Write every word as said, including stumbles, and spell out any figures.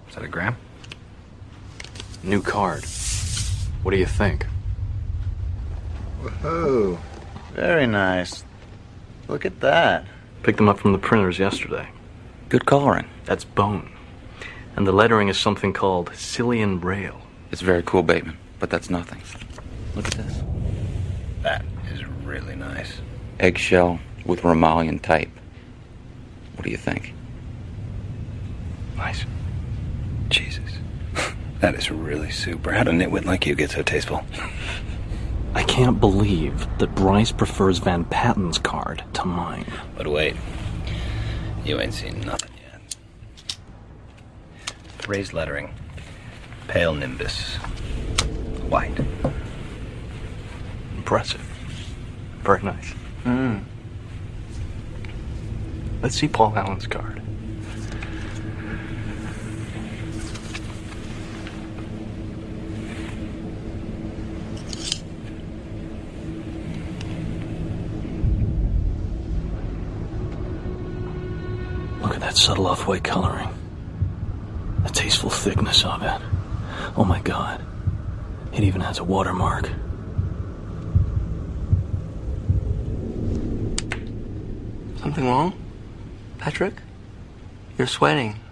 Is that a gram? New card. What do you think? Whoa. Very nice. Look at that. Picked them up from the printers yesterday. Good coloring. That's bone. And the lettering is something called Cillian Braille. It's very cool, Bateman, but that's nothing. Look at this. That is really nice. Eggshell with Romalian type. What do you think? Nice. Jesus. That is really super. How'd a nitwit like you get so tasteful? I can't believe that Bryce prefers Van Patten's card to mine. But wait. You ain't seen nothing yet. Raised lettering. Pale nimbus. White. Impressive. Very nice. Hmm. Let's see Paul Allen's card. Look at that subtle off-white coloring. The tasteful thickness of it. Oh my God. It even has a watermark. Something wrong? Patrick? You're sweating.